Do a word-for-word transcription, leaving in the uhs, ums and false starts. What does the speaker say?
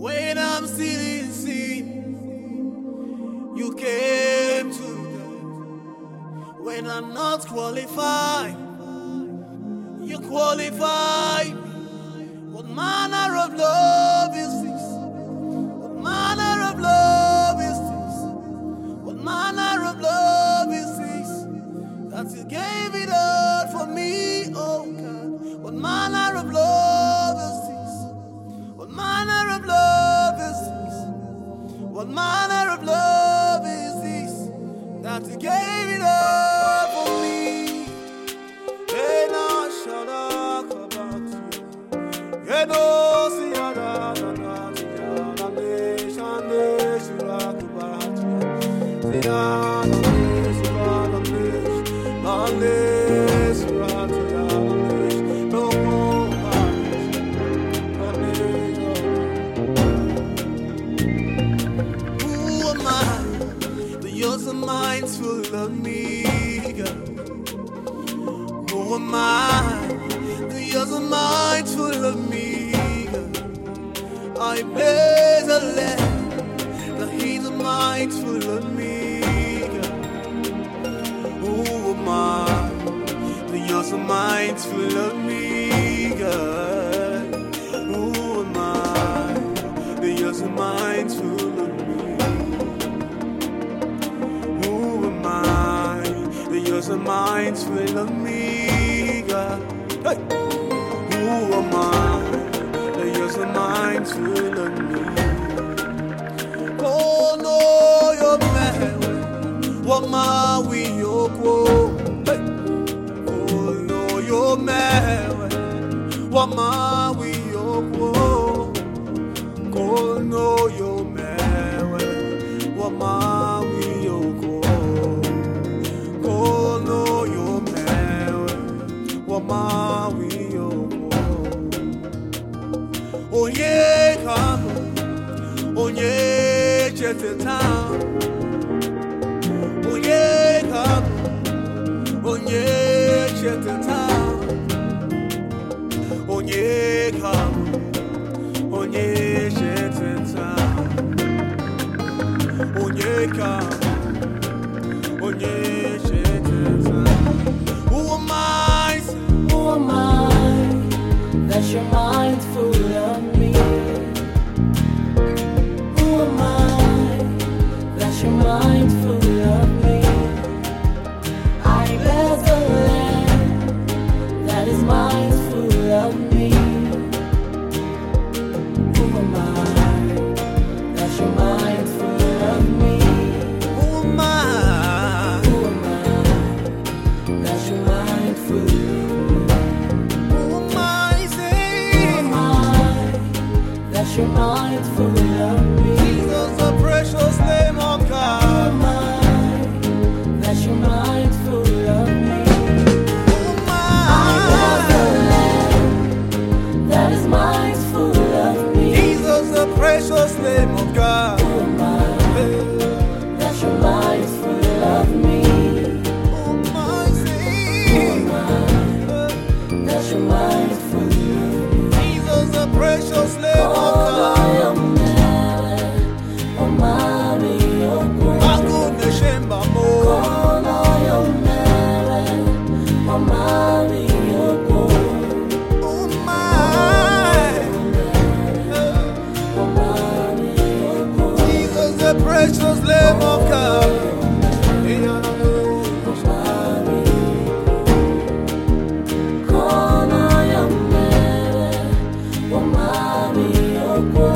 When I'm still in sin, you came to die. When I'm not qualified, you qualified me. What manner of love is this? What manner of love is this? What manner of love is this? That you gave it all for me, oh God. What manner of love is this? What manner of love is this? What manner of love is this? That you gave it all for me. Hey, now shut up about you. Hey, no, see, ya, da, da, da, see, ya, da, de, shan, de, si, ra, ku, ba, ji, see, ya, da, de, si, ra, da, de, da, de, si, ra, ti, ya, da, de, no more, ba, da, de, da. Who am I? The yours and mine's full of me, God. Who am I? The yours and mine's full of me, God. I blaze a lamp. The heat of mine's full of me, God. Who am I? The yours and mine's full of me, God. Who am I? The yours and mine's full of me. Who am I? The yours and mine's full of me, God. Hey! Who am I? The yours and mine's full of me. Oh no, you're mad. What my we your quo? Hey! Oh no, you're mad. What my we your quo? Oh no, you're mad. What my we your quo? Oh no, you're mad. What my we your quo? Oh yeah, come. Oh yeah, just the town. Oh yeah, come. Oh yeah, just the town. Oh yeah, come. Oh yeah, just the town. Oh yeah, come. Oh yeah, just the town. Who am I? Who am I that your mind full of me? Who am I that your mind full of me? I bear the land that is mind full of me. Who am I that your mind full of me? Who am I? Who am I that your mind full of me? Who am I? Say, That's your mind full of me. Jesus, the precious name of God. That's your mind full of me. Who am I? That is mind full of me. Jesus, the precious name of God. That's your mind full of me. Who am I? Say, That's your mind full of me. Jesus, the precious name of Oh, God. oh, mommy, oh, boy. I go to Shemba Oh, no, you're married. Oh, mommy, oh, boy. Who am I? Oh, mommy, oh, boy. Jesus, the precious name of God. Oh, no, you're married. Oh, mommy, oh, boy.